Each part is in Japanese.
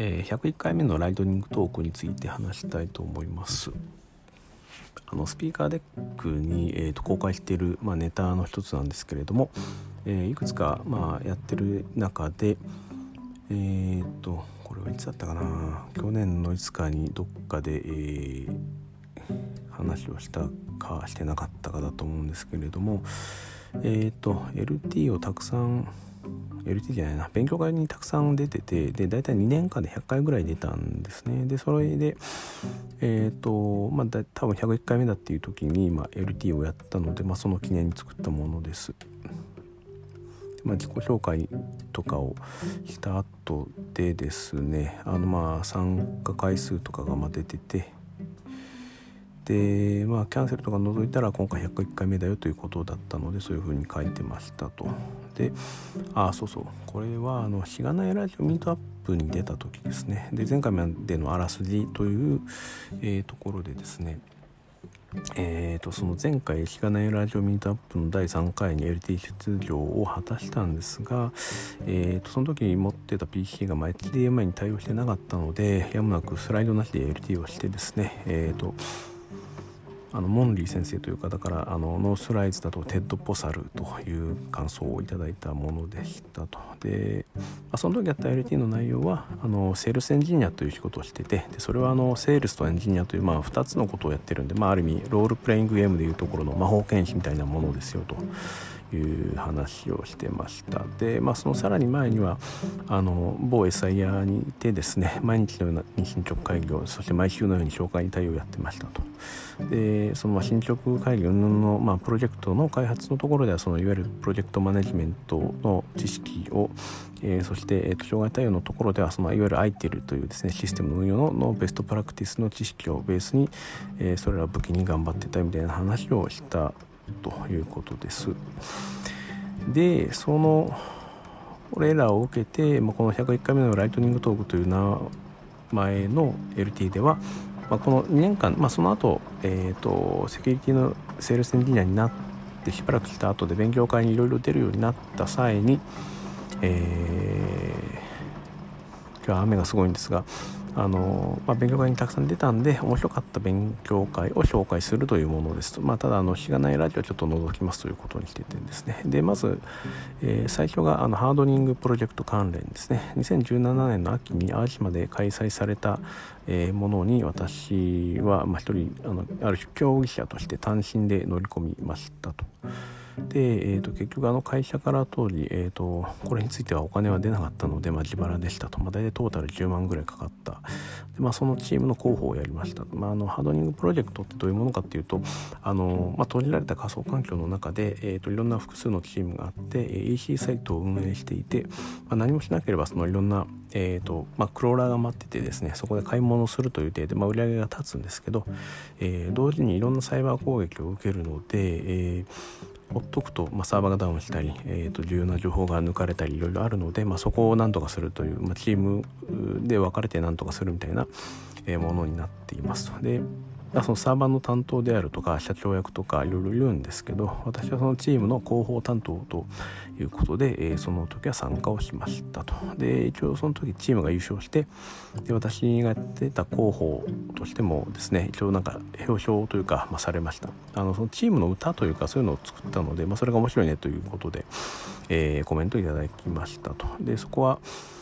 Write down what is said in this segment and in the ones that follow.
101回目のライトニングトークについて話したいと思います。スピーカーデックに、公開している、ネタの一つなんですけれども、いくつか、やってる中で、これはいつだったかな、去年のいつかにどっかで、話をしたかしてなかったかだと思うんですけれども、LT をたくさんLT じゃないな勉強会にたくさん出てて、で大体2年間で100回ぐらい出たんですね。でそれで多分101回目だっていう時に、LT をやったので、その記念に作ったものです。自己紹介とかをした後でですね、参加回数とかが出てて、でキャンセルとか除いたら今回101回目だよということだったので、そういう風に書いてましたと。でこれはしがないラジオミートアップに出た時ですね。で前回までのあらすじという、ところでですね、その前回しがないラジオミートアップの第3回に LT 出場を果たしたんですが、その時に持ってた PC がHDMI に対応してなかったので、やむなくスライドなしで LT をしてですね、モンリー先生という方からノースライズだとテッドポサルという感想をいただいたものでしたと。で、その時やった LT の内容はセールスエンジニアという仕事をしてて、でそれはセールスとエンジニアという2つのことをやってるんで、ある意味ロールプレイングゲームでいうところの魔法剣士みたいなものですよという話をしてました。で、そのさらに前には某 SIR にいてですね、毎日のような進捗会議を、そして毎週のように紹介に対応やってましたと。でその進捗会議の、プロジェクトの開発のところでは、そのいわゆるプロジェクトマネジメントの知識を、そして、障害対応のところでは、そのいわゆる ITIL というですねシステムの運用のベストプラクティスの知識をベースに、それらを武器に頑張ってたみたいな話をしたということです。でこれらを受けて、この101回目のライトニングトークという名前の LT では、この2年間、その後、セキュリティのセールスエンジニアになってしばらくした後で勉強会にいろいろ出るようになった際に、今日は雨がすごいんですが、勉強会にたくさん出たんで、面白かった勉強会を紹介するというものですと。ただしがないラジオはちょっと除きますということにしててですね。でまず、最初がハードニングプロジェクト関連ですね。2017年の秋に淡路島で開催された、ものに、私は一人ある種競技者として単身で乗り込みましたと。で、結局会社から当時、これについてはお金は出なかったので、自腹でしたと。大体トータル10万ぐらいかかった。で、そのチームの広報をやりました。ハードニングプロジェクトってどういうものかっていうと、閉じられた仮想環境の中で、いろんな複数のチームがあって、EC サイトを運営していて、何もしなければそのいろんなクローラーが待っててですね、そこで買い物をするという体で、売り上げが立つんですけど、同時にいろんなサイバー攻撃を受けるので、ほっとくと、サーバーがダウンしたり、重要な情報が抜かれたりいろいろあるので、そこを何とかするという、チームで分かれて何とかするみたいな、ものになっていますと。でそのサーバーの担当であるとか社長役とかいろいろいるんですけど、私はそのチームの広報担当ということで、その時は参加をしましたと。で一応その時チームが優勝して、で私がやってた広報としてもですね、一応表彰というか、されました。そのチームの歌というかそういうのを作ったので、それが面白いねということで、コメントいただきましたと。でそこは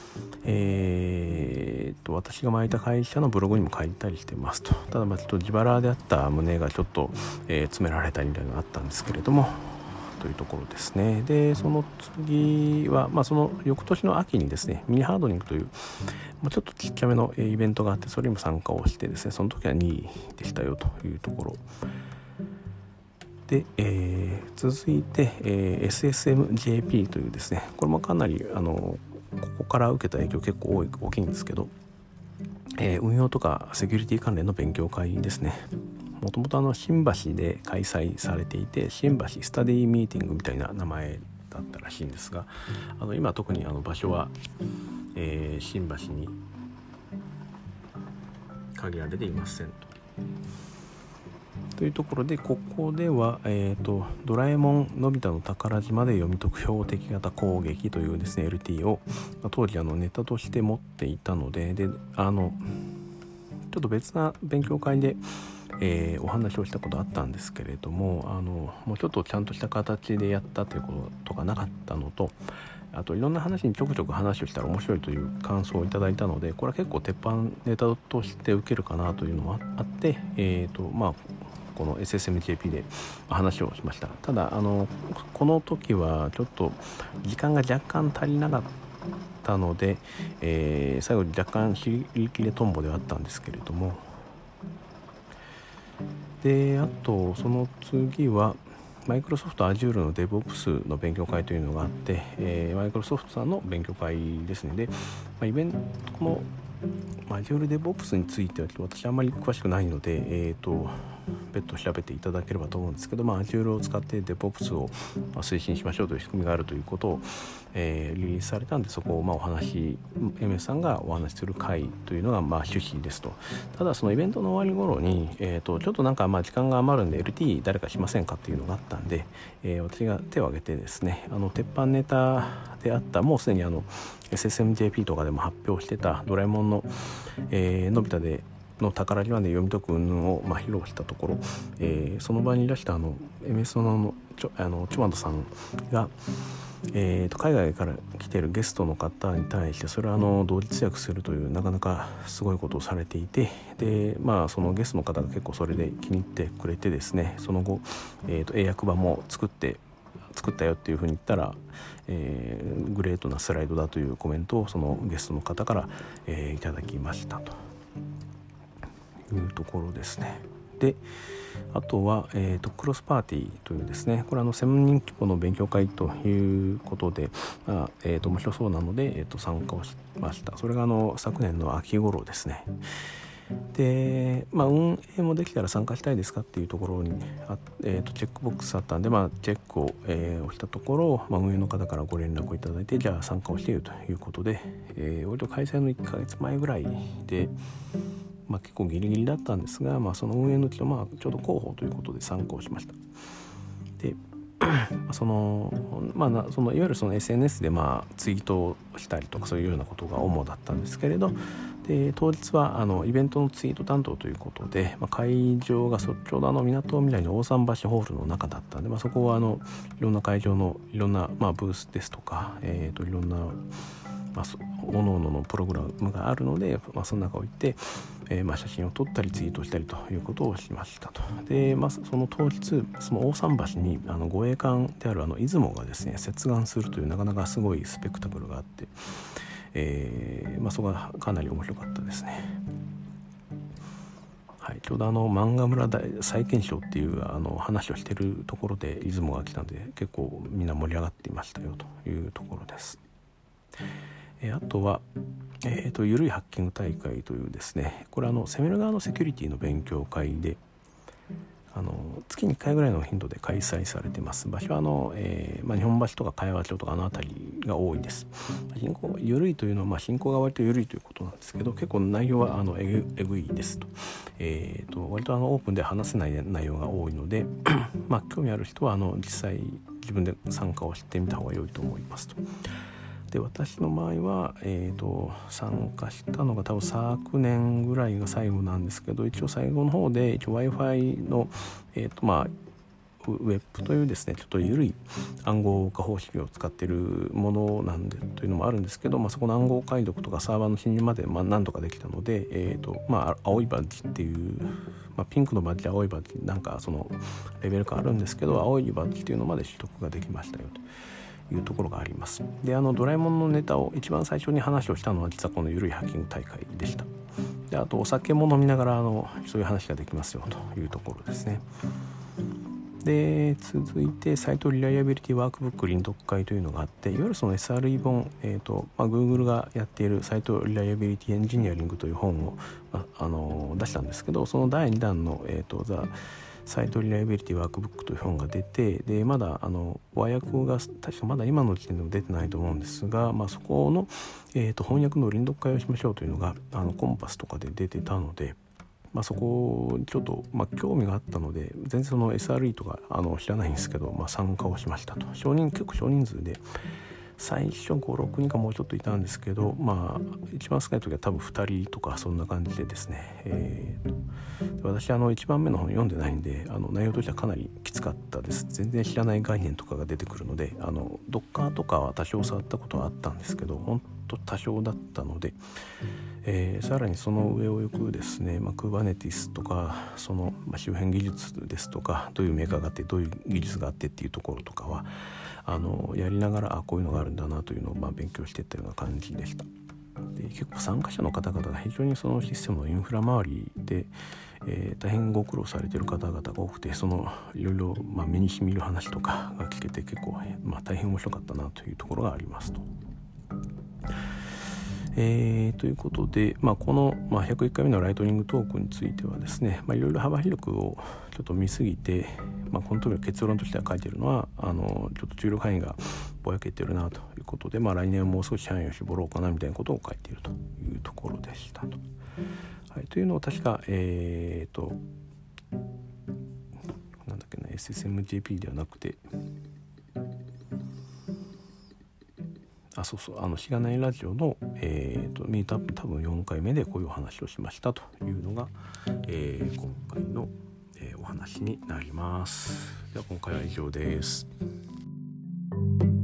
私が前いた会社のブログにも書いたりしてますと。ただちょっと自腹であった旨がちょっと、詰められたりみたいなのがあったんですけれども、というところですね。でその次は、その翌年の秋にですね、ミニハードニングというちょっとちっちゃめのイベントがあって、それにも参加をしてですね、その時は2位でしたよというところで、続いて、SSMJP というですね、これもかなりここから受けた影響結構大きいんですけど、運用とかセキュリティ関連の勉強会ですね。もともと新橋で開催されていて、新橋スタディミーティングみたいな名前だったらしいんですが、今特に場所は、新橋に限られていませんと。 というところで、ここでは、ドラえもんのび太の宝島で読み解く標的型攻撃というですね LT を、当時ネタとして持っていたので、ちょっと別な勉強会で、お話をしたことあったんですけれども、もうちょっとちゃんとした形でやったということがなかったのと、あといろんな話にちょくちょく話をしたら面白いという感想をいただいたので、これは結構鉄板ネタとして受けるかなというのもあって、この SSMJP で話をしました。ただこの時はちょっと時間が若干足りなかったので、最後に若干尻切れトンボではあったんですけれども、であとその次はマイクロソフト Azure の DevOps の勉強会というのがあって、マイクロソフトさんの勉強会ですね。で、イベントこのAzure DevOps については私あんまり詳しくないので、別途調べていただければと思うんですけど、Azure を使って DevOps を推進しましょうという仕組みがあるということを、リリースされたんで、そこをお話 MS さんがお話しする会というのが趣旨ですと。ただそのイベントの終わり頃に、ちょっとなんか時間が余るんで LT 誰かしませんかっていうのがあったんで、私が手を挙げてですね、鉄板ネタであったもうすでにSSMJP とかでも発表してたドラえもんの、のび太での宝島で読み解く云々を披露したところ、その場にいらしたMS のチョマンドさんが、海外から来ているゲストの方に対してそれを同時通訳するというなかなかすごいことをされていて、でそのゲストの方が結構それで気に入ってくれてですね、その後、英訳版も作ったよっていうふうに言ったら、グレートなスライドだというコメントをそのゲストの方から、いただきましたというところですね。であとは、クロスパーティーというですね、これ1000人規模の勉強会ということで、面白そうなので、参加をしました。それが昨年の秋頃ですね。で、運営もできたら参加したいですかっていうところにチェックボックスあったんで、チェックを、押したところ、運営の方からご連絡をいただいて、じゃあ参加をしているということで、割と開催の1ヶ月前ぐらいで、結構ギリギリだったんですが、その運営のちょうど広報ということで参加をしました。でそのいわゆるその SNS でツイートをしたりとかそういうようなことが主だったんですけれど、で当日はイベントのツイート担当ということで、会場がちょうどみなとみらいの大桟橋ホールの中だったんで、そこはいろんな会場のいろんな、ブースですとか、いろんな各々のプログラムがあるので、その中を行って、写真を撮ったりツイートしたりということをしましたと。で、その当日その大桟橋に護衛艦である出雲がですね接岸するというなかなかすごいスペクタクルがあって、そこがかなり面白かったですね。はい、ちょうど漫画村再検証っていう話をしているところで出雲が来たので、結構みんな盛り上がっていましたよというところです。あとは、ゆるいハッキング大会というですね、これ攻める側のセキュリティの勉強会で月に1回ぐらいの頻度で開催されています。場所は日本橋とか茅場町とか辺りが多いです。進行が緩いというのは、進行が割と緩いということなんですけど、結構内容はえぐいですと。割とオープンで話せない内容が多いので興味ある人は実際自分で参加をしてみた方が良いと思いますと。で私の場合は、参加したのが多分昨年ぐらいが最後なんですけど、一応最後の方でWi-Fi の、ウェブというですねちょっと緩い暗号化方式を使っているものなんでというのもあるんですけど、そこの暗号解読とかサーバーの侵入まで何とかできたので、青いバッジっていう、ピンクのバッジ青いバッジなんかそのレベル感あるんですけど、青いバッジっていうのまで取得ができましたよというところがあります。でドラえもんのネタを一番最初に話をしたのは実はこのゆるいハッキング大会でした。であとお酒も飲みながらそういう話ができますよというところですね。で続いてサイトリライアビリティワークブック臨読会というのがあって、いわゆるその SRE 本、Google がやっているサイトリライアビリティエンジニアリングという本を、出したんですけど、その第2弾の、ザ・サイトリライアビリティワークブックという本が出て、でまだ和訳が確かまだ今の時点でも出てないと思うんですが、そこの、翻訳の臨読会をしましょうというのがコンパスとかで出てたので、 そこにちょっと、興味があったので、全然その SRE とか知らないんですけど、参加をしましたと。結構少人数で、最初5、6人かもうちょっといたんですけど、一番少ない時は多分2人とかそんな感じでですね、私1番目の本読んでないんで、内容としてはかなりきつかったです。全然知らない概念とかが出てくるので、ドッカーとかは多少触ったことはあったんですけど、本当多少だったので、さらにその上を行くですね、Kubernetes とかその、周辺技術ですとか、どういうメーカーがあってどういう技術があってっていうところとかはやりながらこういうのがあるんだなというのを勉強していったような感じでした。で結構参加者の方々が非常にそのシステムのインフラ周りで、大変ご苦労されている方々が多くて、そのいろいろ目にしみる話とかが聞けて結構、大変面白かったなというところがありますと。ということで、この、101回目のライトニングトークについてはですね、いろいろ幅広くをちょっと見すぎて、この時の結論としては書いているのはちょっと注力範囲がぼやけてるなということで、来年はもう少し範囲を絞ろうかなみたいなことを書いているというところでしたと。はい、というのを確かなんだっけな、 SSMJP ではなくて、しがないラジオの、ミートアップ多分4回目でこういうお話をしましたというのが、今回の、お話になります。では今回は以上です。